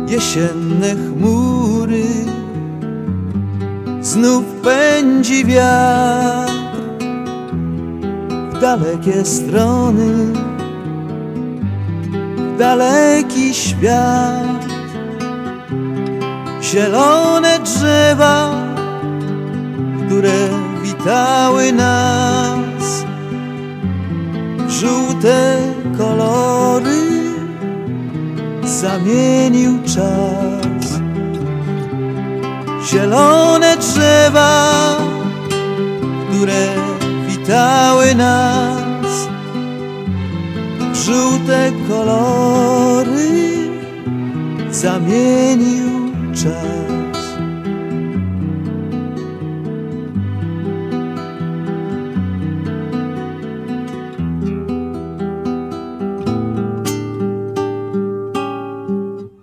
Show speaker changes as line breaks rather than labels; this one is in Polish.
jesienne chmury, znów pędzi wiatr w dalekie strony, w daleki świat. Zielone drzewa, które witały nas, żółte kolory zamienił czas. Zielone drzewa, które witały nas, żółte kolory zamienił czas.